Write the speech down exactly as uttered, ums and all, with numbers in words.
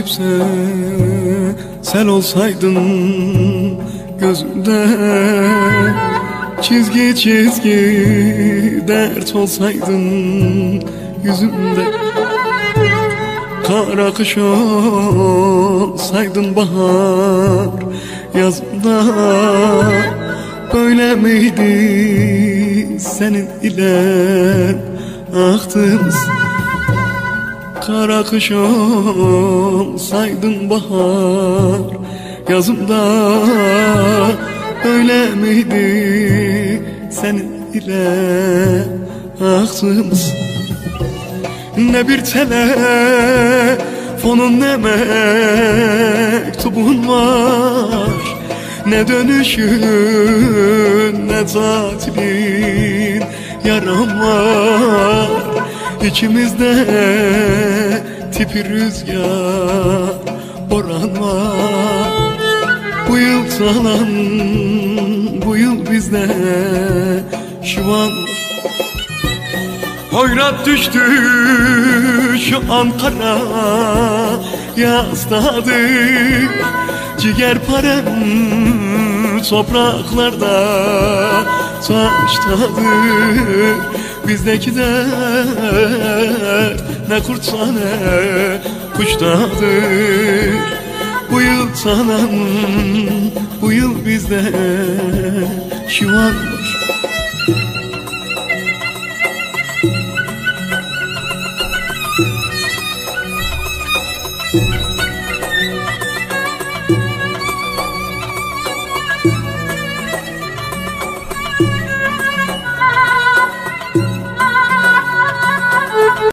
gülüpse sen olsaydın gözümde, çizgi çizgi dert olsaydın yüzümde, kara kış olsaydın bahar yazımda. Böyle miydi senin ile aktığımız? Kara kış olsaydın bahar yazımda. Öyle miydi senin ile aktığımız? Ne bir telefonun ne mektubun var, ne dönüşün ne tatilin yaram var. İçimizde tipi rüzgar boran var. Bu yıl salan bu yıl bizde şu an hoyrat düştü şu Ankara yasladık. Ciğerparem topraklarda taştadır. Bizdeki dert ne kurtsa ne kuştadır. Bu yıl sanan bu yıl bizde şu an